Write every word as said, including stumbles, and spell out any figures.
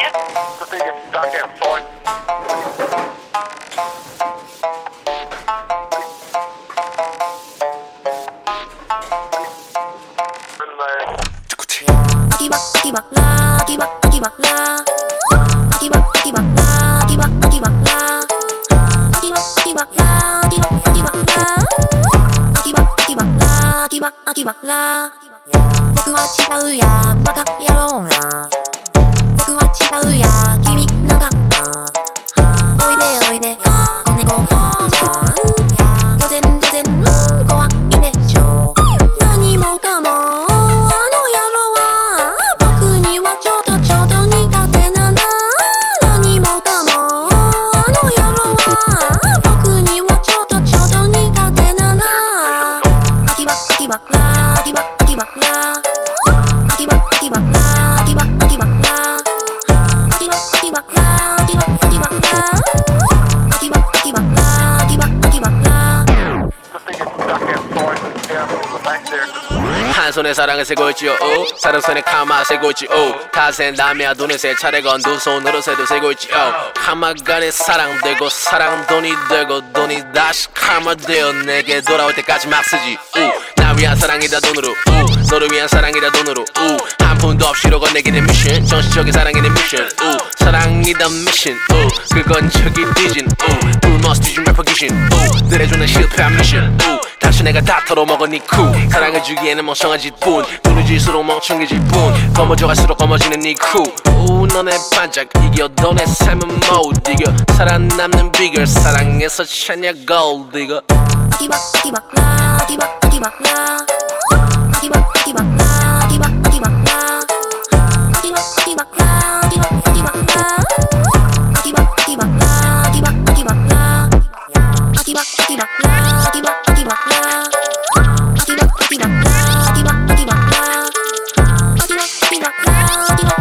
The thing is stuck and forth. Akiba, akiba, la, akiba, akiba, la. Akiba, akiba, la, akiba, akiba, la. Akiba, akiba, la, akiba, akiba, la. Akiba, akiba, la, akiba, akiba, la. 僕は違うや、バカ野郎が。僕は違うや、君なんか。おいでおいで、子猫ちゃん。御前御前、うん、怖いでしょ。何もかも、あの野郎は僕にはちょっとちょっと苦手なんだ。何もかも、あの野郎は僕にはちょっとちょっと苦手なんだ。秋葉秋葉ラ秋葉秋葉ラ秋葉秋葉ラ秋葉秋葉ラ秋葉秋葉ラ秋葉秋葉ラ秋葉秋葉ラ秋葉秋葉ラ The thing is stuck and forth. Yeah, back there. 한 손에 사랑을 세고 있지요 다른 손에 카마 세고 있지요 다 센 다음에 눈을 세 차례 건 두 손으로 새도 세고 있지요 카마간에 사랑되고 사랑 돈이 되고 돈이 다시 카마 되어 내게 돌아올 때까지 막 쓰지 나 위한 사랑이다 돈으로 우. 너를 위한 사랑이다 돈으로 우. 한 푼도 없이로 건네기는 미션 정신적인 사랑이는 미션 우. 사랑이다 미션 우. 그건 저기 뒤진 우. 굶어서 뒤진 래퍼 귀신 우. 들해주는 실패한 미션 우. 다시 내가 다 털어먹은 이쿠 사랑을 주기에는 멍청한 짓뿐 눈을 질수록 멍청해질 뿐 검어져갈수록 검어지는 이쿠 우 너네 반짝 이겨 너네 삶은 못 이겨 살아남는 비결 사랑에서 찾냐 골드 이거 Akiba, akiba, la, akiba, akiba, la. Akiba, akiba, la, akiba, akiba, la. Akiba, akiba, la, akiba, akiba, la. Akiba, akiba, la, akiba, akiba, la. Akiba, akiba, la, akiba, akiba, la. Akiba, akiba, la, akiba, akiba, la. Akiba, akiba, la, akiba,